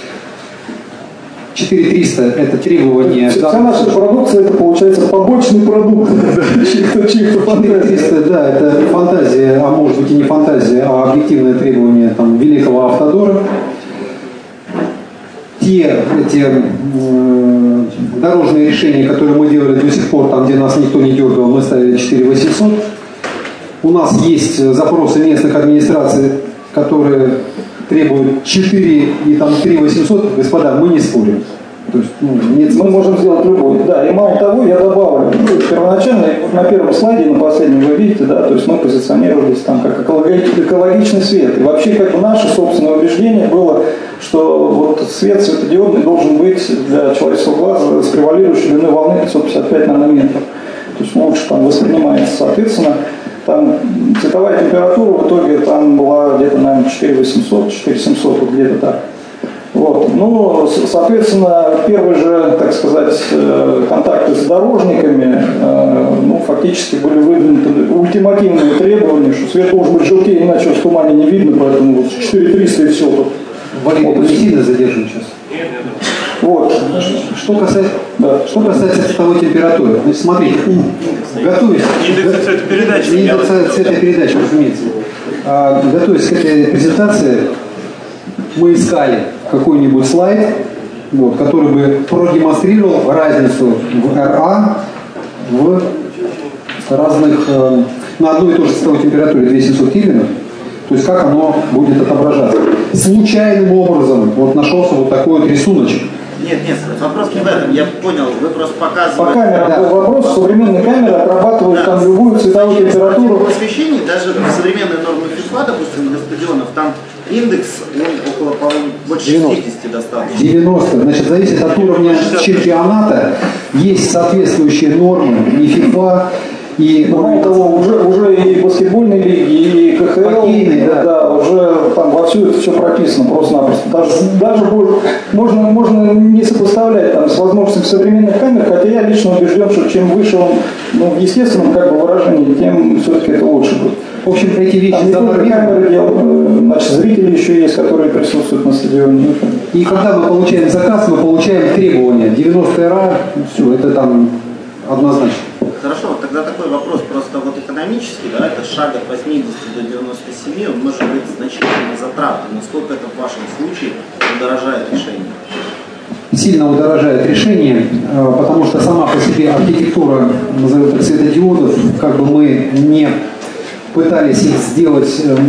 четыре триста это требование... Вся наша продукция, это получается побочный продукт. четыре триста, да, это фантазия, а может быть и не фантазия, а объективное требование там, великого Автодора. Те эти э, дорожные решения, которые мы делали до сих пор, там, где нас никто не дергал, мы ставили четыре восемьсот. У нас есть запросы местных администраций, которые требуют четыре и там три восемьсот. Господа, мы не спорим. То есть, ну, нет, мы можем сделать любой. Да, и мало того, я добавлю, первоначально, на первом слайде, на последнем вы видите, да, то есть мы позиционировались там как экологичный свет. И вообще, как бы наше собственное убеждение было, что вот свет светодиодный должен быть для человеческого глаза с превалирующей длины волны пятьсот пятьдесят пять нанометров. То есть лучше там воспринимается, соответственно, там цветовая температура в итоге там была где-то, наверное, четыре восемьсот, четыре семьсот, вот где-то так. Вот. Ну, соответственно, первые же, так сказать, контакты с дорожниками, ну, фактически были выдвинуты ультимативные требования, что свет должен быть желтее, иначе в тумане не видно, поэтому вот четыре триста и все тут. Валерий, вот, не сильно задержим сейчас. Вот. Что касается, да. Что касается цветовой температуры, значит, смотрите, готовясь... Индекс цветопередачи. Индекс цветопередачи, разумеется. А, готовясь к этой презентации, мы искали какой-нибудь слайд, вот, который бы продемонстрировал разницу в эр а в разных, э, на одной и той же световой температуре две тысячи семьсот кельвинов, то есть как оно будет отображаться. Случайным образом вот нашелся вот такой вот рисуночек. Нет, нет, вопрос не в этом, я понял, вы просто показываете... По камерам да. был вопрос, современные камеры отрабатывают да. там любую цветовую температуру. В освещении, даже современные нормы ФИФА, допустим, для стадионов, там индекс, он около, по-моему, больше шестидесяти достаточно. девяносто, значит, зависит от уровня чемпионата, есть соответствующие нормы и ФИФА, и мало того, уже, уже и баскетбольные лиги, и ка ха эл, хоккейные, да. да, уже там вовсю это все прописано просто-напросто. Даже, даже можно, можно не сопоставлять там, с возможностями современных камер, хотя я лично убежден, что чем выше он, ну, в естественном как бы выражении, тем все-таки это лучше будет. В общем, эти вещи там не только камеры делают, значит, зрители еще есть, которые присутствуют на стадионе. И когда мы получаем заказ, мы получаем требования. девяносто эр а, все, это там однозначно. Хорошо, тогда такой вопрос, просто вот экономически, да, это шаг от восьмидесяти до девяноста семи, он может быть значительно затратным. Насколько это в вашем случае удорожает решение? Сильно удорожает решение, потому что сама по себе архитектура, назовем так, светодиодов, как бы мы не пытались их сделать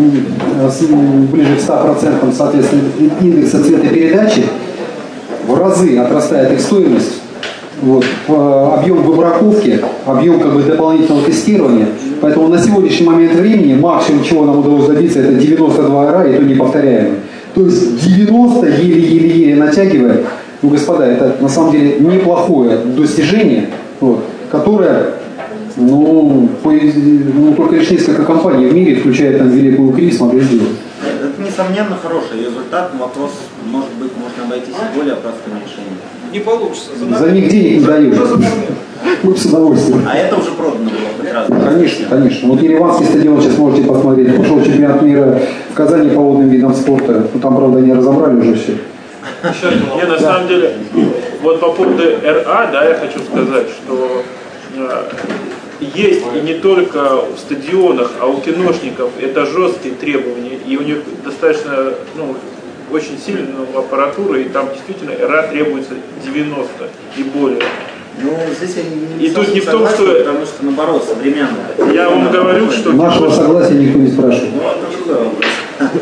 ближе к ста процентам, соответственно, индекса цветопередачи, в разы отрастает их стоимость. Вот, объем выбраковки, объем как бы дополнительного тестирования. Поэтому на сегодняшний момент времени максимум, чего нам удалось добиться, это девяносто два эр а, и то неповторяемый. То есть девяносто еле-еле-еле натягивая. Ну, господа, это на самом деле неплохое достижение, вот, которое, ну, по, ну, только лишь несколько компаний в мире, включая там великую Кри, смогли сделать. Это, несомненно, хороший результат. Вопрос, может быть, можно обойтись и более простым решением. Не получится. За, за них денег не дают. Мы с удовольствием. А это уже продано было хоть раз? Конечно, конечно. Вот Ереванский стадион сейчас можете посмотреть. Пошел чемпионат мира в Казани по водным видам спорта. Ну, там, правда, они разобрали уже все. Не, на самом деле, вот по поводу эр а, да, я хочу сказать, что э, есть и не только в стадионах, а у киношников это жесткие требования, и у них достаточно, ну, очень сильная аппаратура, и там действительно эр а требуется девяносто и более. Ну, здесь я не, и тут не в том, что... Потому что, наоборот, современно. Я вам говорю, что... Нашего согласия никто не спрашивает. Ну, это другой вопрос.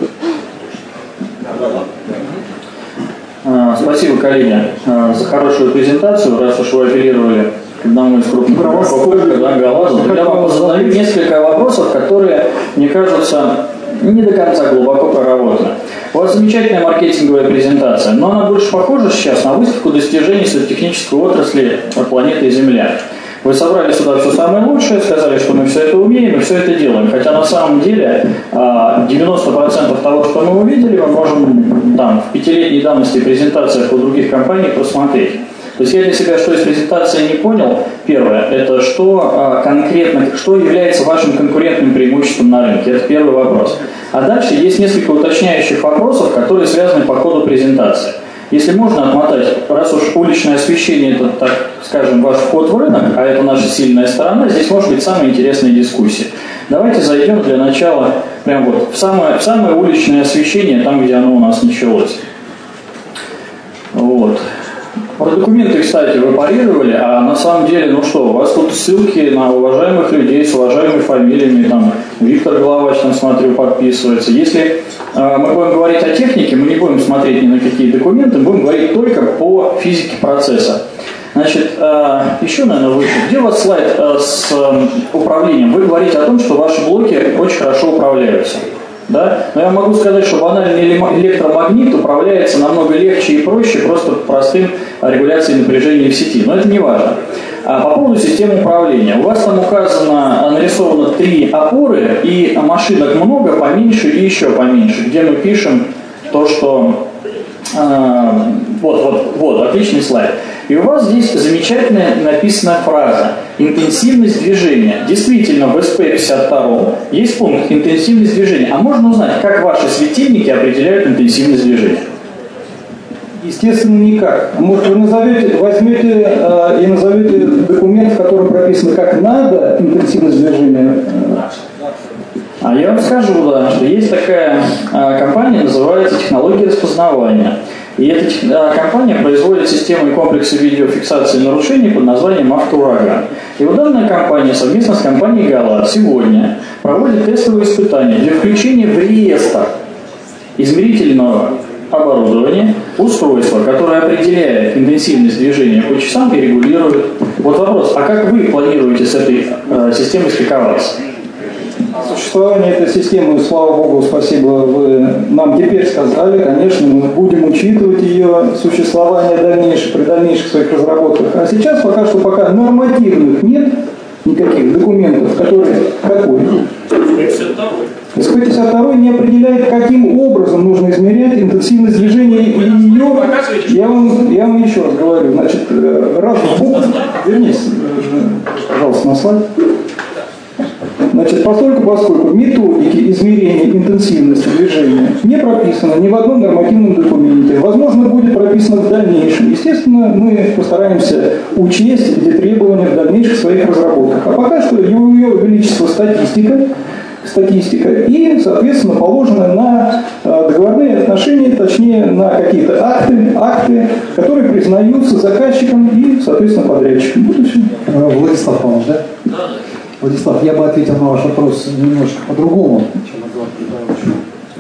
Спасибо, коллеги, за хорошую презентацию. Раз уж вы апеллировали к одному из крупных игроков, да, Галазу, я вам задаю несколько вопросов, которые, мне кажутся, не до конца глубоко проработаны. У вас замечательная маркетинговая презентация, но она больше похожа сейчас на выставку достижений светотехнической отрасли планеты Земля. Вы собрали сюда все самое лучшее, сказали, что мы все это умеем и все это делаем. Хотя на самом деле девяносто процентов того, что мы увидели, мы можем там, в пятилетней давности презентациях у других компаний просмотреть. То есть я для себя что из презентации не понял. Первое, это что конкретно, что является вашим конкурентным преимуществом на рынке. Это первый вопрос. А дальше есть несколько уточняющих вопросов, которые связаны по ходу презентации. Если можно отмотать, раз уж уличное освещение это, так скажем, ваш вход в рынок, а это наша сильная сторона, здесь может быть самая интересная дискуссия. Давайте зайдем для начала прям вот в самое, в самое уличное освещение, там, где оно у нас началось. Вот. Про документы, кстати, вы парировали, а на самом деле, ну что, у вас тут ссылки на уважаемых людей с уважаемыми фамилиями, там, Виктор Головач, там, смотрю, подписывается. Если э, мы будем говорить о технике, мы не будем смотреть ни на какие документы, мы будем говорить только по физике процесса. Значит, э, еще, наверное, выше. Где у вас слайд э, с э, управлением? Вы говорите о том, что ваши блоки очень хорошо управляются. Да? Но я могу сказать, что банальный электромагнит управляется намного легче и проще просто простым регуляцией напряжения в сети. Но это не важно. А по поводу системы управления. У вас там указано, нарисовано три опоры, и машинок много, поменьше и еще поменьше, где мы пишем то, что... Э, вот, вот, вот, отличный слайд. И у вас здесь замечательная написана фраза «Интенсивность движения». Действительно, в эс пи пятьдесят два есть пункт «Интенсивность движения». А можно узнать, как ваши светильники определяют интенсивность движения? Естественно, никак. Может, вы назовете, возьмете э, и назовете документ, в котором прописано, как надо интенсивность движения? А я вам скажу, да, что есть такая э, компания, называется «Технологии распознавания». И эта э, компания производит системы и комплексы видеофиксации нарушений под названием «Автоураган». И вот данная компания совместно с компанией «Галат» сегодня проводит тестовые испытания для включения в реестр измерительного оборудование, устройство, которое определяет интенсивность движения по часам и регулирует. Вот вопрос, а как вы планируете с этой э, системой стыковаться? Существование этой системы, слава богу, спасибо, вы нам теперь сказали, конечно, мы будем учитывать ее существование дальнейшее, при дальнейших своих разработках. А сейчас пока что пока нормативных нет никаких документов, которые какой? эс пэ пятьдесят два не определяет, каким образом нужно измерять интенсивность движения и ее. Я вам, я вам еще раз говорю, значит, раз в бок, вернись, пожалуйста, на слайд. Значит, поскольку, поскольку методики измерения интенсивности движения не прописаны ни в одном нормативном документе, возможно, будет прописано в дальнейшем. Естественно, мы постараемся учесть эти требования в дальнейших своих разработках. А пока что ее величество статистика, статистика и, соответственно, положено на договорные отношения, точнее, на какие-то акты, акты, которые признаются заказчиком и, соответственно, подрядчиком. Вот и все. Владислав Павлович, да? Да. Владислав, я бы ответил на ваш вопрос немножко по-другому, чем Эдуард Николаевич.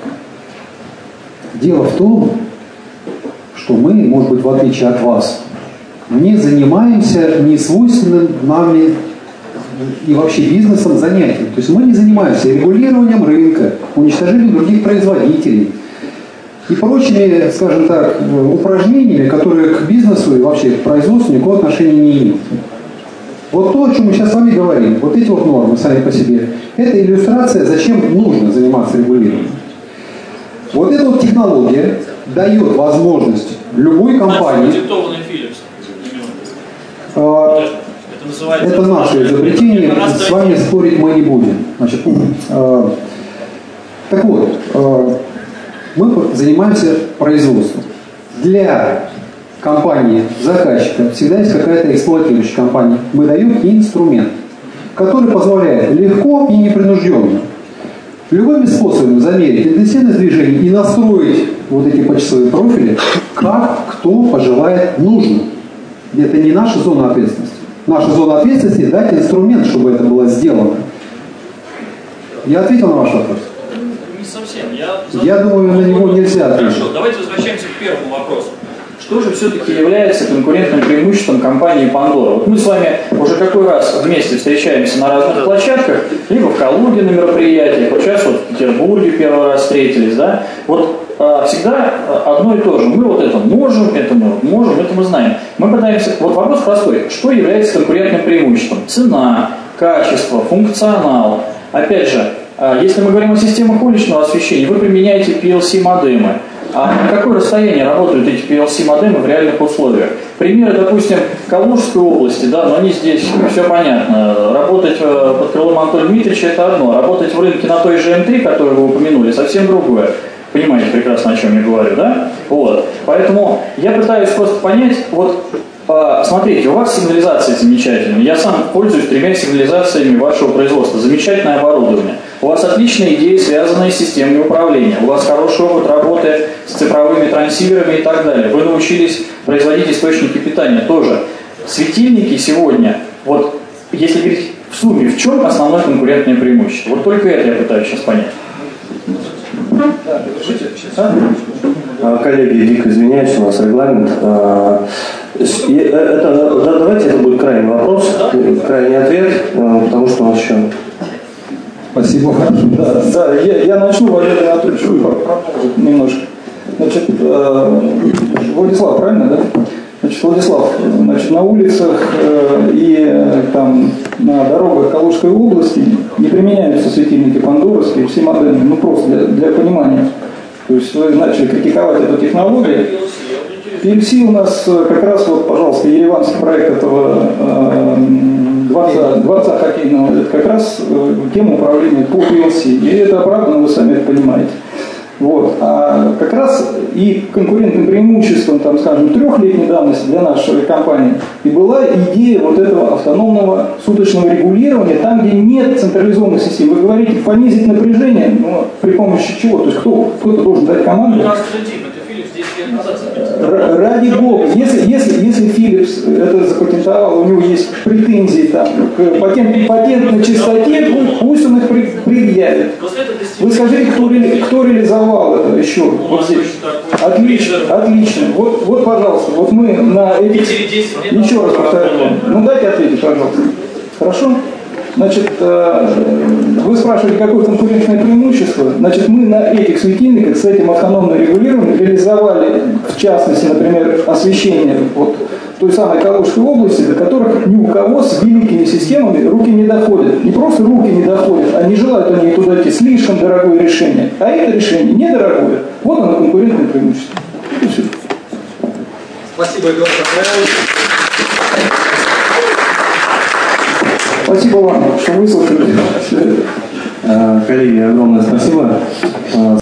Дело в том, что мы, может быть, в отличие от вас, не занимаемся несвойственным нами и вообще бизнесом занятием. То есть мы не занимаемся регулированием рынка, уничтожением других производителей и прочими, скажем так, упражнениями, которые к бизнесу и вообще к производству никакого отношения не имеют. Вот то, о чем мы сейчас с вами говорим, вот эти вот нормы сами по себе, это иллюстрация, зачем нужно заниматься регулированием. Вот эта вот технология дает возможность любой компании... Э, это наше изобретение, с вами спорить мы не будем. Значит, э, так вот, э, мы занимаемся производством. Для компании, заказчика, всегда есть какая-то эксплуатирующая компания. Мы даем инструмент, который позволяет легко и непринужденно любыми способами замерить интенсивность движения и настроить вот эти почасовые профили, как кто пожелает нужно. Это не наша зона ответственности. Наша зона ответственности – дать инструмент, чтобы это было сделано. Я ответил на ваш вопрос? Не совсем. Я, Я думаю, на него нельзя ответить. Хорошо, давайте возвращаемся к первому вопросу. Что же все-таки является конкурентным преимуществом компании Pandora? Вот мы с вами уже какой раз вместе встречаемся на разных площадках, либо в Калуге на мероприятиях, вот сейчас вот в Петербурге первый раз встретились, да? Вот а, всегда одно и то же. Мы вот это можем, это мы можем, это мы знаем. Мы пытаемся... Вот вопрос простой. Что является конкурентным преимуществом? Цена, качество, функционал. Опять же, а, если мы говорим о системах уличного освещения, вы применяете пи эл си-модемы. А на какое расстояние работают эти пи эл си-модемы в реальных условиях? Примеры, допустим, Калужской области, да, но они здесь, все понятно. Работать под крылом Анатолия Дмитриевича – это одно. Работать в рынке на той же эм три, которую вы упомянули, совсем другое. Понимаете прекрасно, о чем я говорю, да? Вот. Поэтому я пытаюсь просто понять, вот, э, смотрите, у вас сигнализация замечательная. Я сам пользуюсь тремя сигнализациями вашего производства. Замечательное оборудование. У вас отличные идеи, связанные с системой управления. У вас хороший опыт работы с цифровыми трансиверами и так далее. Вы научились производить источники питания тоже. Светильники сегодня, вот если говорить в сумме, в чем основное конкурентное преимущество? Вот только это я пытаюсь сейчас понять. Коллеги, дико извиняюсь, у нас регламент. Это, давайте это будет крайний вопрос, крайний ответ, потому что у нас еще... Спасибо. Да, да, я, я начну, Валерий Анатольевич, продолжить немножко. Значит, э, Владислав, правильно, да? Значит, Владислав, значит, на улицах э, и э, там на дорогах Калужской области не применяются светильники пандоровские, все модемы, ну просто для, для понимания. То есть вы начали критиковать эту технологию. пи эл си у нас как раз, вот, пожалуйста, ереванский проект этого э, дворца, дворца хоккейного, это как раз э, тема управления по пи эл си. И это оправданно, вы сами это понимаете. Вот. А как раз и конкурентным преимуществом, там, скажем, трехлетней давности для нашей компании и была идея вот этого автономного суточного регулирования, там, где нет централизованной системы. Вы говорите, понизить напряжение, но при помощи чего? То есть кто, кто-то должен дать команду. Ради бога, если, если, если Philips это запатентовал, у него есть претензии там, к патент, патентной чистоте, пусть он их предъявит. Вы скажите, кто, ре, кто реализовал это еще? Вот здесь. Отлично, отлично. Вот, вот, пожалуйста, вот мы на этих... Еще раз повторяю. Ну дайте ответить, пожалуйста. Хорошо? Значит, вы спрашиваете, какое конкурентное преимущество? Значит, мы на этих светильниках с этим автономным регулированием реализовали, в частности, например, освещение вот той самой Калужской области, до которых ни у кого с великими системами руки не доходят. Не просто руки не доходят, а не желают они туда идти. Слишком дорогое решение. А это решение недорогое. Вот оно конкурентное преимущество. И все. Спасибо, Эдуард Рафаэлович. Спасибо вам, что выслушали. Коллеги, огромное спасибо.